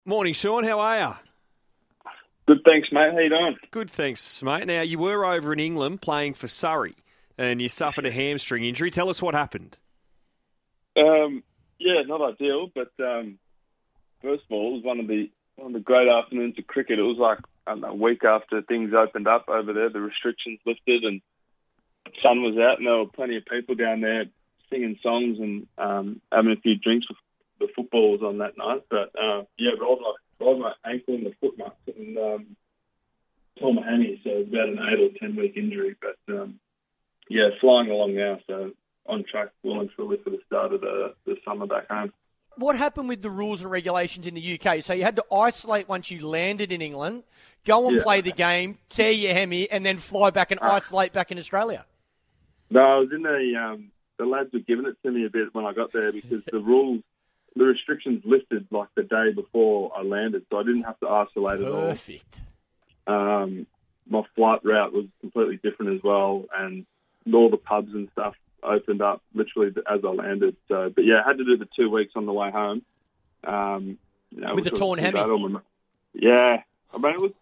Morning, Sean. How are you? Good, thanks, mate. How you doing? Good, thanks, mate. Now, you were over in England playing for Surrey and you suffered a hamstring injury. Tell us what happened. Yeah, not ideal, but first of all, it was one of the great afternoons of cricket. It was like, I don't know, a week after things opened up over there, the restrictions lifted and the sun was out and there were plenty of people down there singing songs and having a few drinks. The football was on that night, but rolled my ankle and the foot muscle and tore my hammy, so it was about an 8 or 10 week injury. But flying along now, so on track well and truly for the start of the summer back home. What happened with the rules and regulations in the UK? So you had to isolate once you landed in England, go and play the game, tear your hammy, and then fly back and isolate back in Australia. No, I was in the lads were giving it to me a bit when I got there because the restrictions lifted like the day before I landed, so I didn't have to isolate at all. Perfect. My flight route was completely different as well, and all the pubs and stuff opened up literally as I landed. So, but yeah, I had to do the 2 weeks on the way home. With a torn hammy. Yeah, it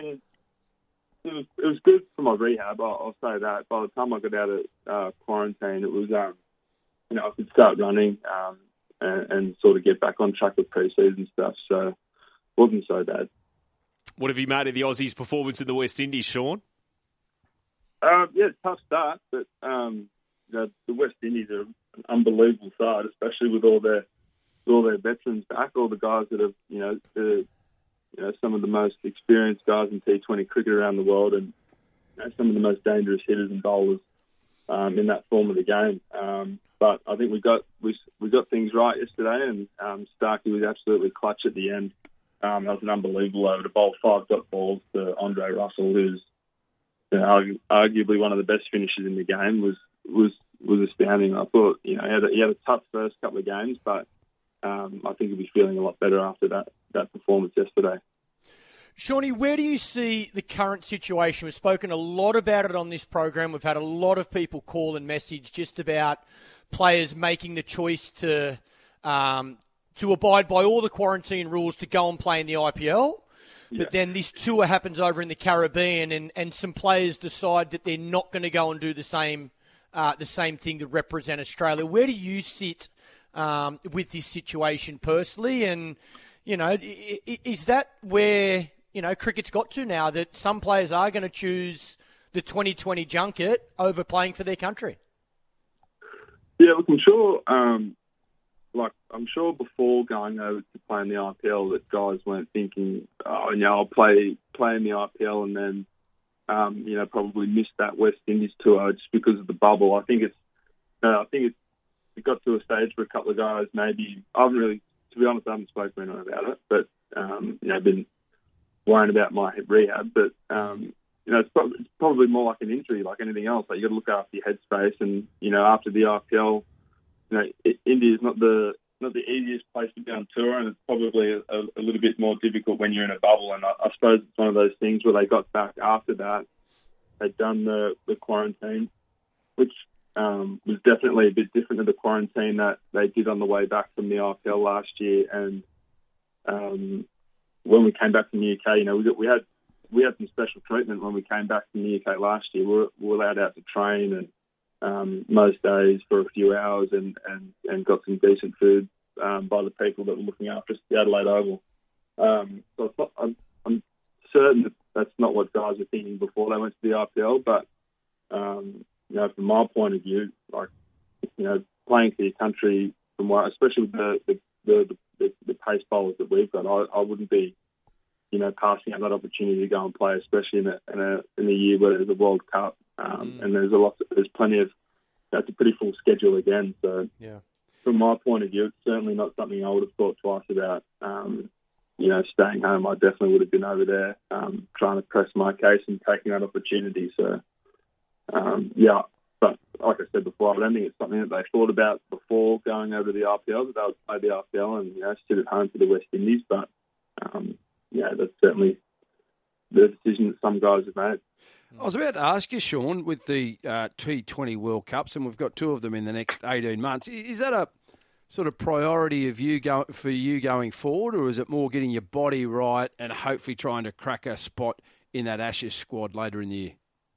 was good for my rehab. I'll say that. By the time I got out of quarantine, it was I could start running. And sort of get back on track with pre-season stuff. So it wasn't so bad. What have you made of the Aussies' performance in the West Indies, Sean? Tough start, but the West Indies are an unbelievable side, especially with all their veterans back, all the guys that have, some of the most experienced guys in T20 cricket around the world, and some of the most dangerous hitters and bowlers in that form of the game. But I think we got things right yesterday, and Starkey was absolutely clutch at the end. That was an unbelievable over to bowl 5 dot balls to Andre Russell, who's arguably one of the best finishers in the game. Was astounding. I thought he had a tough first couple of games, but I think he'll be feeling a lot better after that performance yesterday. Shawnee, where do you see the current situation? We've spoken a lot about it on this program. We've had a lot of people call and message just about players making the choice to abide by all the quarantine rules to go and play in the IPL. But then this tour happens over in the Caribbean, and some players decide that they're not going to go and do the same thing to represent Australia. Where do you sit with this situation personally? And, is that where, cricket's got to now, that some players are going to choose the 2020 junket over playing for their country? Yeah, look, I'm sure before going over to play in the IPL that guys weren't thinking, I'll play in the IPL and then, probably miss that West Indies tour just because of the bubble. I think it got to a stage where a couple of guys maybe, to be honest, I haven't spoken to anyone about it, but, I've been worrying about my rehab, but, it's probably more like an injury, like anything else. Like, you got to look after your headspace, and after the IPL, India is not the easiest place to be on tour, and it's probably a little bit more difficult when you're in a bubble. And I suppose it's one of those things where they got back after that, they'd done the quarantine, which was definitely a bit different to the quarantine that they did on the way back from the IPL last year. And when we came back from the UK, we had some special treatment when we came back from the UK last year. We were allowed out to train and most days for a few hours and got some decent food by the people that were looking after us at the Adelaide Oval. So I'm certain that that's not what guys were thinking before they went to the IPL. But from my point of view, playing for your country, especially with the pace bowlers that we've got, I wouldn't be passing up that opportunity to go and play, especially in a year where there's a World Cup and there's plenty of, that's a pretty full schedule again. So from my point of view, it's certainly not something I would have thought twice about. Staying home, I definitely would have been over there trying to press my case and taking that opportunity. So but like I said before, I don't think it's something that they thought about before going over to the IPL, that they would play the IPL and sit at home for the West Indies. But that's certainly the decision that some guys have made. I was about to ask you, Sean, with the T20 World Cups, and we've got 2 of them in the next 18 months, is that sort of priority of for you going forward, or is it more getting your body right and hopefully trying to crack a spot in that Ashes squad later in the year?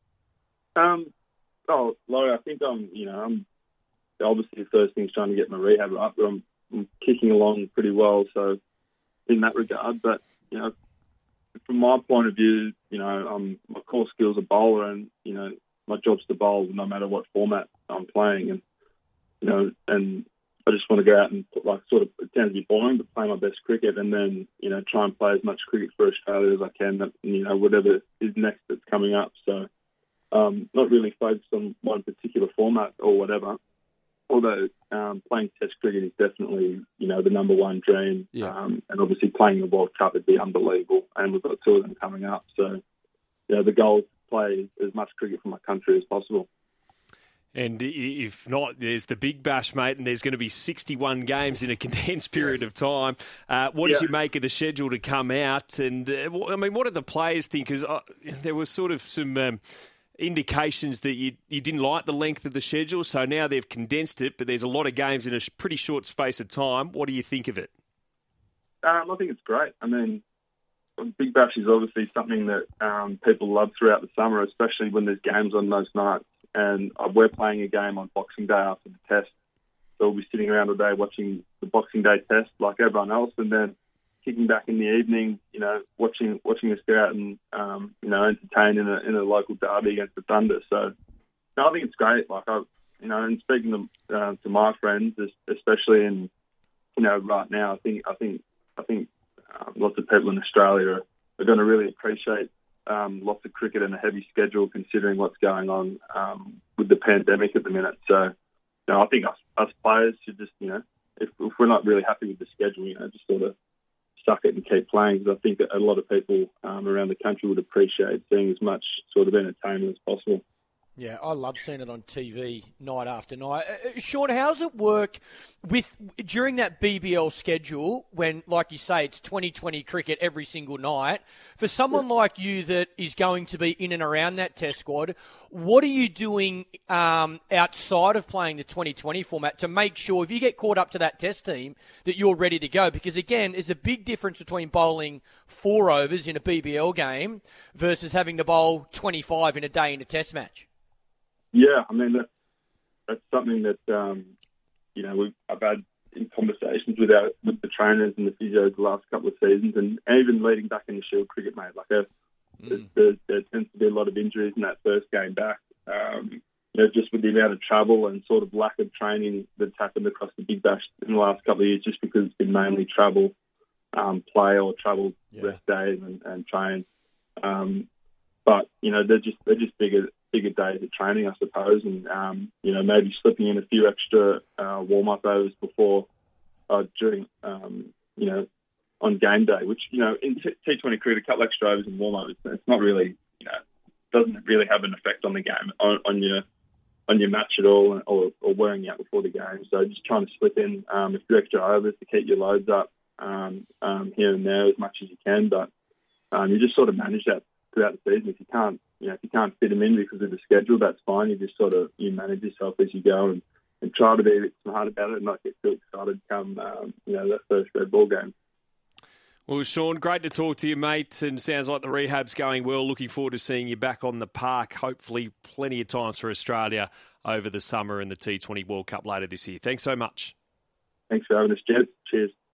Laurie, I think I'm obviously the first thing is trying to get my rehab right, but I'm kicking along pretty well, so in that regard. But, from my point of view, my core skills are bowler, and, my job's to bowl no matter what format I'm playing. And, and I just want to go out and it sounds to be boring, but play my best cricket and then, try and play as much cricket for Australia as I can, whatever is next that's coming up. So, not really focused on one particular format or whatever. Although playing Test cricket is definitely, the number one dream. Yeah. And obviously playing the World Cup would be unbelievable. And we've got 2 of them coming up. So, the goal is to play as much cricket for my country as possible. And if not, there's the Big Bash, mate, and there's going to be 61 games in a condensed period of time. What did you make of the schedule to come out? And, what did the players think? Because there was sort of some indications that you didn't like the length of the schedule, so now they've condensed it, but there's a lot of games in a pretty short space of time. What do you think of it? I think it's great. Big Bash is obviously something that people love throughout the summer, especially when there's games on those nights. And we're playing a game on Boxing Day after the test. So we'll be sitting around all day watching the Boxing Day test like everyone else, and then kicking back in the evening, watching us go out and, entertain in a local derby against the Thunder. So, I think it's great. And speaking to my friends, especially in, right now, I think lots of people in Australia are going to really appreciate lots of cricket and a heavy schedule, considering what's going on with the pandemic at the minute. So, I think us players should just, if we're not really happy with the schedule, just sort of suck it and keep playing, because I think that a lot of people around the country would appreciate seeing as much sort of entertainment as possible. Yeah, I love seeing it on TV night after night. Sean, how does it work during that BBL schedule when, like you say, it's 2020 cricket every single night? For someone like you that is going to be in and around that Test squad, what are you doing outside of playing the 2020 format to make sure if you get caught up to that Test team that you're ready to go? Because, again, there's a big difference between bowling 4 overs in a BBL game versus having to bowl 25 in a day in a Test match. Yeah, that's something that I've had in conversations with the trainers and the physios the last couple of seasons, and even leading back in the Shield cricket, mate. There tends to be a lot of injuries in that first game back. Just with the amount of travel and sort of lack of training that's happened across the Big Bash in the last couple of years, just because it's been mainly travel, play or travel rest days and train. But they're just bigger days of training, I suppose, and maybe slipping in a few extra warm-up overs before during on game day, which in T20 cricket, a couple extra overs and warm-up, it's not really doesn't really have an effect on the game on your match at all, or wearing out before the game. So just trying to slip in a few extra overs to keep your loads up here and there as much as you can, but you just sort of manage that throughout the season. If you can't fit them in because of the schedule, that's fine. You just you manage yourself as you go and try to be a bit smart about it and not get too excited come that first red ball game. Well, Sean, great to talk to you, mate, and sounds like the rehab's going well. Looking forward to seeing you back on the park, hopefully plenty of times for Australia over the summer and the T20 World Cup later this year. Thanks so much. Thanks for having us, Jed. Cheers.